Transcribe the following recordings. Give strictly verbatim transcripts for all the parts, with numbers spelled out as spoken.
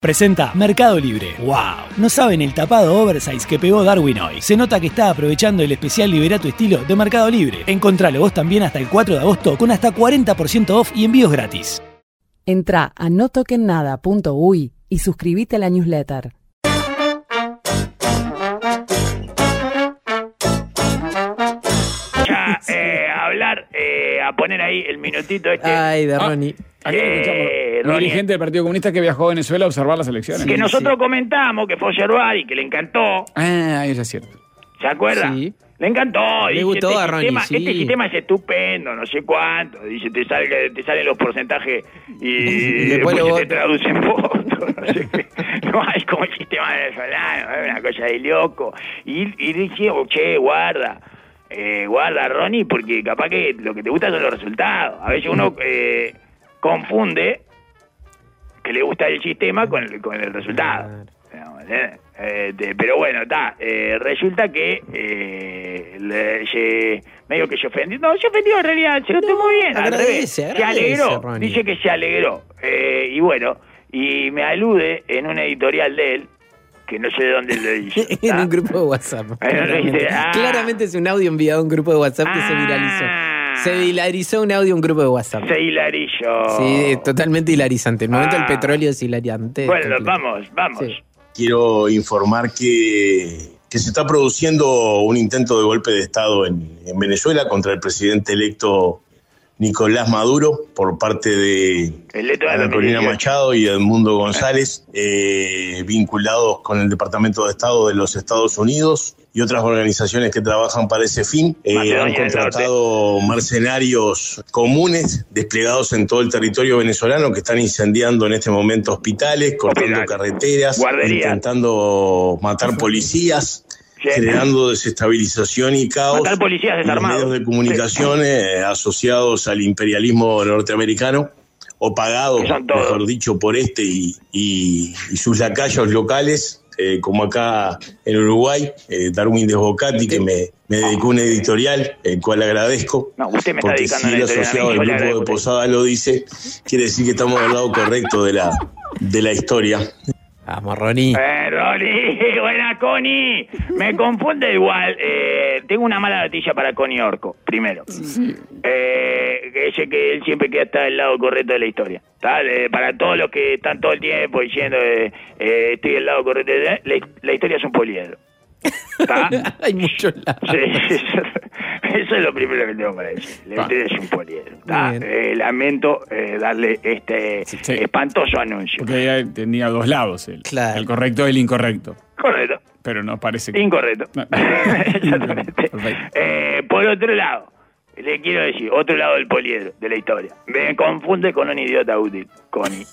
Presenta Mercado Libre. ¡Wow! No saben el tapado oversize que pegó Darwin hoy. Se nota que está aprovechando el especial Liberato estilo de Mercado Libre. Encontralo vos también hasta el cuatro de agosto con hasta cuarenta por ciento off y envíos gratis. Entrá a no toquen nada punto uy y suscríbete a la newsletter. Ya, eh, a hablar, eh, a poner ahí el minutito este. Ay, de Ronnie. Ah, aquí Eh, escuchamos un Ronnie. dirigente del Partido Comunista que viajó a Venezuela a observar las elecciones. Que nosotros comentamos que fue a observar y que le encantó. Ah, eso es cierto. ¿Se acuerda? Sí. Le encantó. Le Dice, gustó este a Ronnie, sistema, sí. Este sistema es estupendo, no sé cuánto. Dice, te, sale, te salen los porcentajes y, Y después, después lo se te vota. traducen votos. No sé qué. No hay como el sistema venezolano, es una cosa de loco. Y, y dije, oh, che, guarda. Eh, guarda, Ronnie, porque capaz que lo que te gusta son los resultados. A veces uno eh, confunde que le gusta el sistema con el, con el resultado. ¿Eh? Eh, de- pero bueno, está. Eh, resulta que eh, le- se- medio que se ofendió. No, se ofendió en realidad. Se lo tomó bien. Al agradece, revés. Se agradece, alegró. Ronnie. Dice que se alegró. Eh, y bueno, y me alude en una editorial de él, que no sé de dónde lo dice. En ¿tá? un grupo de WhatsApp. Ahí no lo Claramente. dice. Ah. Claramente es un audio enviado a un grupo de WhatsApp que se Ah. viralizó. Se viralizó un audio a un grupo de WhatsApp. Se hilarizó. Sí, totalmente hilarizante. El momento Ah. del petróleo es hilariante. Bueno, completo. vamos, vamos. Sí. Quiero informar que, que se está produciendo un intento de golpe de Estado en, en Venezuela contra el presidente electo Nicolás Maduro por parte de El leto de Ana la Corina milicia. Machado y Edmundo González, eh, vinculados con el Departamento de Estado de los Estados Unidos y otras organizaciones que trabajan para ese fin. Eh, Macedonia han del contratado mercenarios comunes desplegados en todo el territorio venezolano que están incendiando en este momento hospitales, cortando Hospitales. carreteras, Guarderías. intentando matar policías, Sí. generando desestabilización y caos. Matar policías en los desarmados. medios de comunicación eh, asociados al imperialismo norteamericano o pagados, Que son todos. mejor dicho, por este y, y- y sus lacayos locales, eh, como acá en Uruguay, eh, Darwin Desbocati, que me, me dedicó una editorial, el cual agradezco. No, usted me está Porque dedicando si una el editorial a asociado mí, del yo le grupo de agradezco. Posada lo dice, quiere decir que estamos del lado correcto de la, de la historia. Vamos, Ronnie. Eh, Ronnie, buena Connie. Me confunde igual. Eh, tengo una mala noticia para Connie Orco, primero. Eh, que ese que él siempre queda hasta del lado correcto de la historia. ¿Tá? Eh, para todos los que están todo el tiempo diciendo eh, eh, estoy del lado correcto, de la, la historia es un poliedro. ¿Tá? Hay muchos lados. Sí, eso, eso es lo primero que tengo para decir. La historia es un poliedro. ¿tá? Bien. Eh, lamento eh, darle este Sí, sí. espantoso anuncio. Porque ella tenía dos lados, el, Claro. el correcto y el incorrecto. Correcto. Pero nos parece que... Incorrecto. No. Exactamente. Perfecto. Eh, por otro lado, le quiero decir, otro lado del poliedro de la historia. Me confunde con un idiota útil, Connie.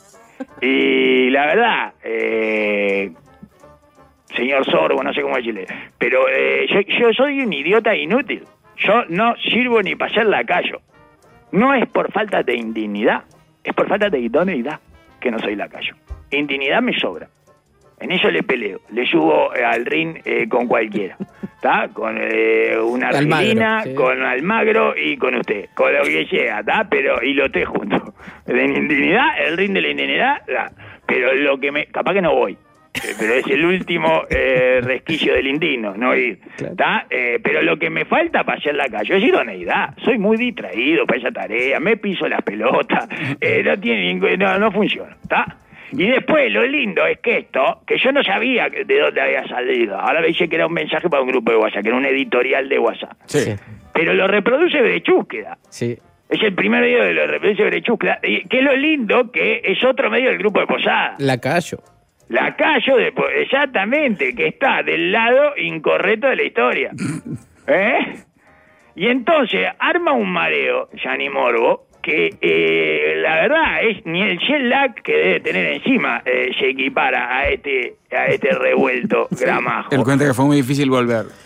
Y la verdad, eh, señor Sorbo, no sé cómo decirle, pero eh, yo, yo soy un idiota inútil. Yo no sirvo ni para ser lacayo. No es por falta de indignidad, es por falta de idoneidad que no soy lacayo. Indignidad me sobra. En eso le peleo, le subo eh, al ring eh, con cualquiera, ¿está? Con eh, una Almagro, Argelina, sí. con Almagro y con usted, con lo que llega, ¿está? Pero, y los tres juntos. De indignidad, el ring de la indignidad, ¿tá? Pero lo que me, capaz que no voy, eh, pero es el último eh, resquicio del indigno, no ir, ¿está? Eh, pero lo que me falta para hacer la calle es idoneidad, soy muy distraído para esa tarea, me piso las pelotas, eh, no tiene ningún, no, no funciona, ¿está? Y después lo lindo es que esto, que yo no sabía de dónde había salido, ahora me dice que era un mensaje para un grupo de WhatsApp, que era un editorial de WhatsApp, Sí. pero lo reproduce Berechúsqueda. Sí. Es el primer medio de lo reproduce Berechúsqueda, y que es lo lindo que es otro medio del grupo de Posada. La callo. La callo de Po- exactamente, que está del lado incorrecto de la historia. ¿Eh? Y entonces arma un mareo, Gianni Morbo, que eh, la verdad es ni el jet lag que debe tener encima eh, se equipara a este a este revuelto gramajo. Él cuenta que fue muy difícil volver.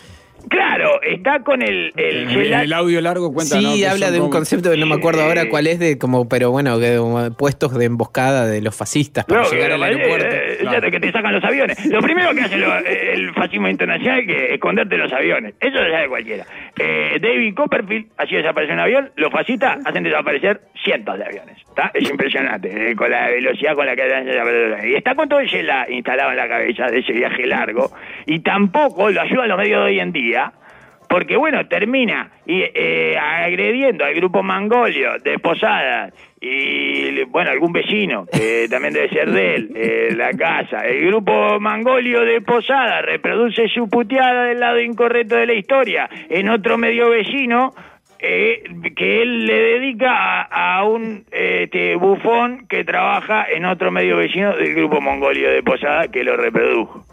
Claro, está con el... el, En Gela- el audio largo cuenta, Sí, ¿no? Que habla son de un como- concepto que no me acuerdo Sí. ahora cuál es, de como, pero bueno, que, como puestos de emboscada de los fascistas para No, llegar que, al eh, aeropuerto. eh, Claro. ya que te sacan los aviones. Lo primero que hace lo- el fascismo internacional es que esconderte los aviones. Eso lo sabe cualquiera. Eh, David Copperfield hacía desaparecer un avión. Los fascistas hacen desaparecer cientos de aviones. ¿Está? Es impresionante. eh, con la velocidad con la que hacen desaparecer. Y está con todo el Gela instalado en la cabeza de ese viaje largo. Y tampoco lo ayudan los medios de hoy en día. Porque, bueno, termina y, eh, agrediendo al grupo Mangolio de Posadas y, bueno, algún vecino, que también debe ser de él, eh, la casa. El grupo Mangolio de Posadas reproduce su puteada del lado incorrecto de la historia en otro medio vecino eh, que él le dedica a, a un eh, este, bufón que trabaja en otro medio vecino del grupo Mangolio de Posadas que lo reprodujo.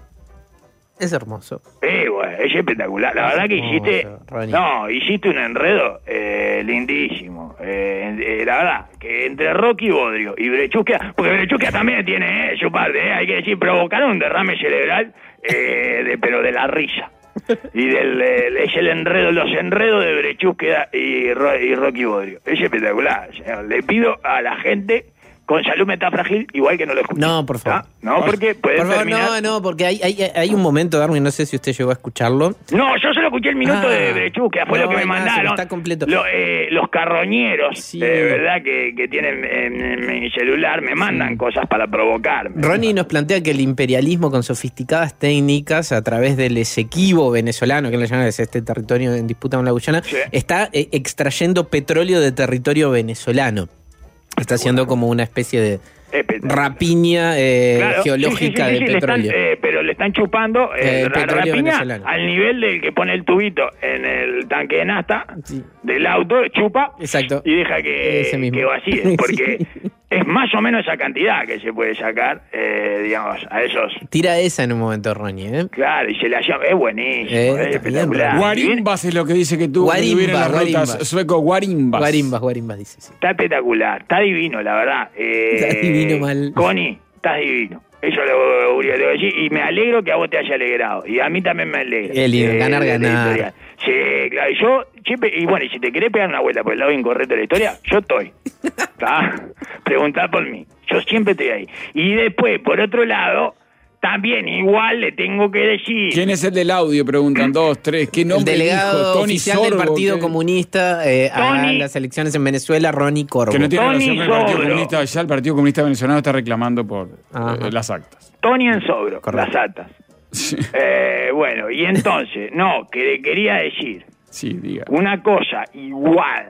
Es hermoso. Eh, bueno, es espectacular. La verdad que hiciste... Hermoso, Ronnie. No, hiciste un enredo eh, lindísimo. Eh, eh, la verdad, que entre Rocky Bodrio y Brechusquia... Porque Brechusquia también tiene eh, su parte, eh, hay que decir, provocaron un derrame cerebral, eh, de, pero de la risa. Y del eh, es el enredo, los enredos de Brechusquia y, Ro- y Rocky Bodrio. Es espectacular, señor. Le pido a la gente... con salud mental frágil, igual que no lo escuchen. No, por favor. ¿Ah? No, porque puede Por favor, terminar... no, no, porque hay, hay, hay un momento, Darwin, no sé si usted llegó a escucharlo. No, yo solo escuché el minuto Ah, de Brechusquia, fue no, lo que me hay más, mandaron. está completo. Lo- eh, los carroñeros, Sí. de verdad, que, que tienen en, en mi celular, me mandan cosas para provocarme. Ronnie nos plantea que el imperialismo con sofisticadas técnicas a través del Esequibo venezolano, que le llaman es este territorio en disputa con la Guyana, Sí. está eh, extrayendo petróleo de territorio venezolano. Está haciendo como una especie de Espectacular. rapiña eh, Claro, geológica sí, sí, sí, sí, de le están, petróleo. eh, pero le están chupando eh, El la petróleo rapiña venezolano. al nivel del que pone el tubito en el tanque de nafta Sí. del auto, chupa Exacto. y deja que, Ese mismo. que vacíe, porque Sí. es más o menos esa cantidad que se puede sacar, eh, digamos, a esos... Tira esa en un momento, Ronnie, ¿eh? Claro, y se la llama, es buenísimo, Eh, es está bien, espectacular. Guarimbas es lo que dice que tuvo que Guarimbas, vivir en las rutas. guarimbas. Sueco, guarimbas. Guarimbas, guarimbas, dice, sí. Está espectacular, está divino, la verdad. Eh, Está divino mal. Connie, estás divino. Eso lo voy a decir. Y me alegro que a vos te haya alegrado. Y a mí también me alegra. Qué lindo, ganar, de la ganar. historia. Sí, claro. Y yo siempre... Y bueno, y si te querés pegar una vuelta por el lado incorrecto de la historia, yo estoy. ¿Está? Preguntá por mí. Yo siempre estoy ahí. Y después, por otro lado... También igual le tengo que decir... ¿Quién es el del audio? Preguntan dos, tres. ¿Qué El nombre delegado dijo? Tony oficial Sorbo, del Partido ¿qué? Comunista eh, a Tony- las elecciones en Venezuela, Ronnie Corvo. Que no tiene Tony relación con el Partido Sorbo. Comunista. Ya el Partido Comunista Venezolano está reclamando por Ajá. eh, las actas. Tony en Sobro, Correcto. las atas. Sí, Eh, bueno, y entonces, no, que le quería decir... sí, diga. Una cosa igual,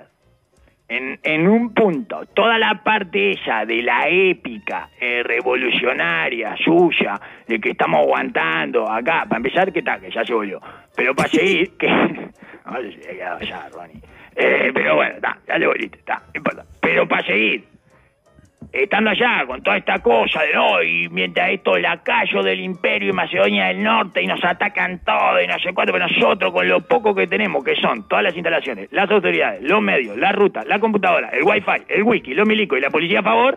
en, en un punto, toda la parte esa de la épica eh, revolucionaria suya, de que estamos aguantando acá, para empezar, ¿qué tal? Que ya se volvió. Pero para seguir, que... No sé si he quedado allá, Ronnie. Eh, pero bueno, está, ya le volviste, está, no importa. Pero para seguir, estando allá con toda esta cosa de no, y mientras estos lacayos del Imperio y Macedonia del Norte y nos atacan todo y no sé cuánto, pero nosotros con lo poco que tenemos, que son todas las instalaciones, las autoridades, los medios, la ruta, la computadora, el wifi, el wiki, los milicos y la policía a favor,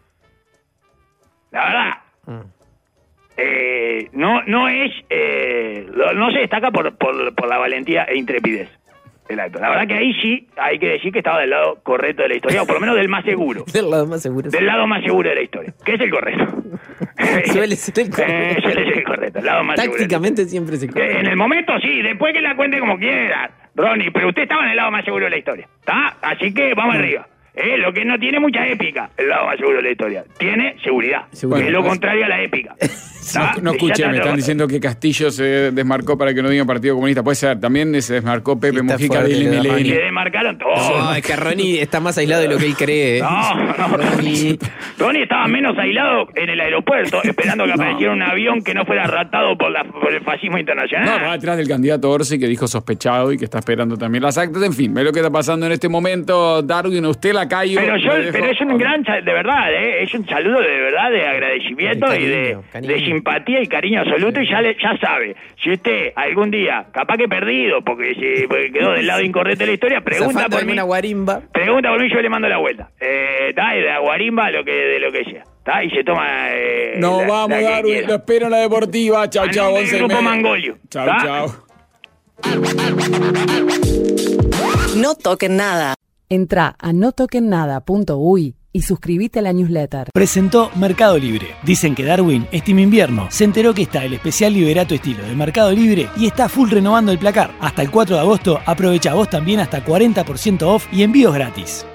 la verdad, Mm. eh, no no es, eh, no se destaca por, por, por la valentía e intrepidez. El acto. La verdad que ahí sí hay que decir que estaba del lado correcto de la historia, o por lo menos del más seguro. Del lado más seguro. Del lado más seguro de la historia, que es el correcto. Suele ser el correcto. Eh, suele ser el correcto, el lado más seguro. Tácticamente siempre se Eh, corre. En el momento sí, después que la cuente como quiera, Ronnie, pero usted estaba en el lado más seguro de la historia, ¿está? Así que vamos arriba. Eh, lo que no tiene mucha épica, el lado más seguro de la historia, tiene seguridad, Seguridad. que es lo Bueno, contrario a la épica. ¿Está? No Y ya escuché, está me están todo. diciendo que Castillo se desmarcó para que no diga Partido Comunista. Puede ser, también se desmarcó Pepe Está Mujica fuerte, del de Y le M L N. demarcaron todo. No, es que Ronnie está más aislado de lo que él cree. No, no, Ronnie. Ronnie estaba menos aislado en el aeropuerto, esperando que apareciera un avión que no fuera ratado por, la, por el fascismo internacional. No, va detrás del candidato Orsi, que dijo sospechado y que está esperando también las actas. En fin, ve lo que está pasando en este momento. Darwin, usted la cayó. Pero yo, pero es un gran, sa- de verdad, ¿eh? Es un saludo de verdad, de agradecimiento De y de, cariño, cariño. de simpatía y cariño absoluto. Y ya le, ya sabe, si usted algún día, capaz que perdido, porque, se, porque quedó del lado incorrecto de la historia, pregunta Zafando por mí. alguna guarimba. Pregunta por mí, yo le mando la vuelta. Eh, ¿tá? Y de aguarimba, lo que, de lo que sea. ¿Tá? Y se toma. Eh, No, la- vamos, la que Darwin. quiera. Lo espero en la deportiva. Chau, A chau. nombre once del y grupo media. Mangolio. Chau, ¿Tá? chau. No toquen nada. Entrá a no toquen nada punto uy y suscríbete a la newsletter. Presentó Mercado Libre. Dicen que Darwin es team invierno. Se enteró que está el especial Liberato Estilo de Mercado Libre y está full renovando el placar. Hasta el cuatro de agosto aprovecha vos también hasta cuarenta por ciento off y envíos gratis.